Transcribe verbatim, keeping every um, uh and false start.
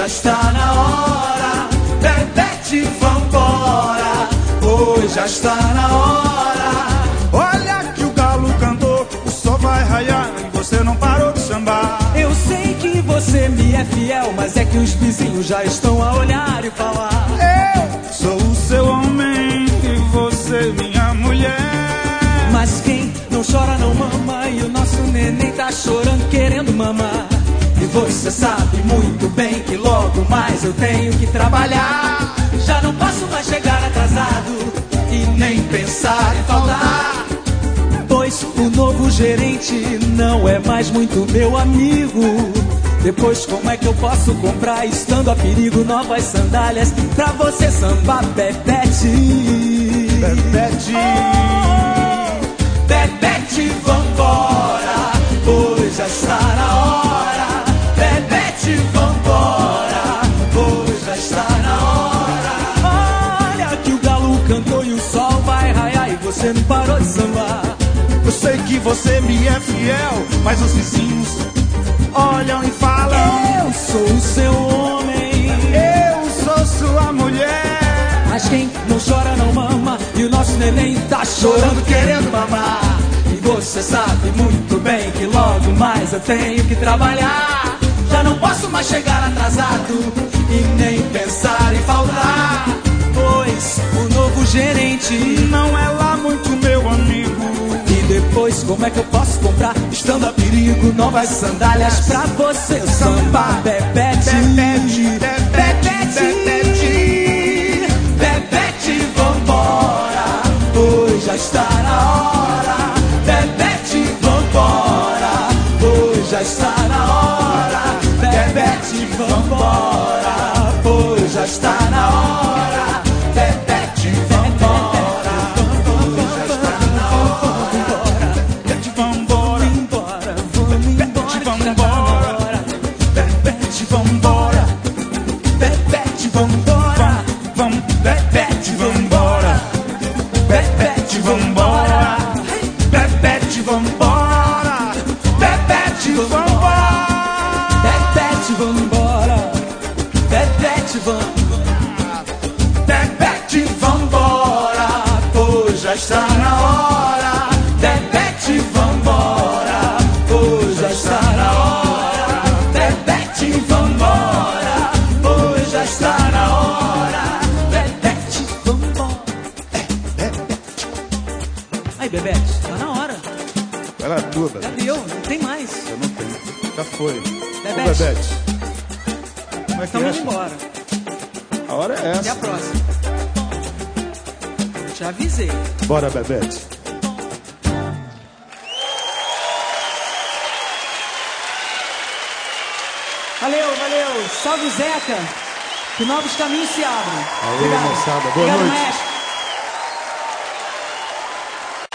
já está na hora. Bebete, vambora, pois já está na hora. Olha que o galo cantou, o sol vai raiar e você não parou de sambar. Eu sei que você me é fiel, mas é que os vizinhos já estão a olhar e falar. Eu sou o seu homem e você minha mulher. Mas quem não chora não mama, e o nosso neném tá chorando querendo mamar. E você sabe muito bem que logo mais eu tenho que trabalhar. Já não posso mais chegar atrasado e nem pensar em faltar, pois o novo gerente não é mais muito meu amigo. Depois como é que eu posso comprar, estando a perigo, novas sandálias pra você sambar, Bebete? Bebete, oh, Bebete, vambora, pois já está na hora. Bebete, vambora, pois já está na hora. Olha que o galo cantou e o sol vai raiar e você não parou de sambar. eu sei que você me é fiel, mas os vizinhos olham e falam. Eu sou o seu homem, Eu sou sua mulher. mas quem não chora não mama, e o nosso neném tá chorando querendo mamar. E você sabe muito bem que logo mais eu tenho que trabalhar. Já não posso mais chegar atrasado e nem pensar em faltar, pois o novo gerente Não é lá muito meu amigo. e depois como é que eu posso comprar, estando a perigo, novas sandálias pra você sambar, Bebete? Bebete, Bebete, Bebete, vambora, pois já está na hora. Bebete, vambora, pois já está na hora. Bebete, vambora, pois já está na hora. Bebete, vambora, pois já está na hora. Bebete, vambora, Embora, vamos embora, Bebete, vambora, Bebete, vambora, vamos, Bebete, vambora, Bebete, vambora, Bebete, vambora, Bebete, vambora, Bebete, vambora, Bebete, vambora, Bebete, vambora, pois já está na hora. Bebete, vambora, pois já está na hora. Bebete, vambora, pois já está na hora. Bebete, vambora. Aí, Bebete, tá na hora. Ela é tua, Já Bebete. deu, não tem mais. Eu não tenho. Já foi. Ô, Bebete. Bebete. Como é que Estamos é? indo embora. A hora é Até a essa. próxima. Te avisei. Bora, Bebete. Valeu, valeu. Salve, Zeca. Que novos caminhos se abram. Valeu, Obrigado. moçada. Boa Obrigado, noite. maestro.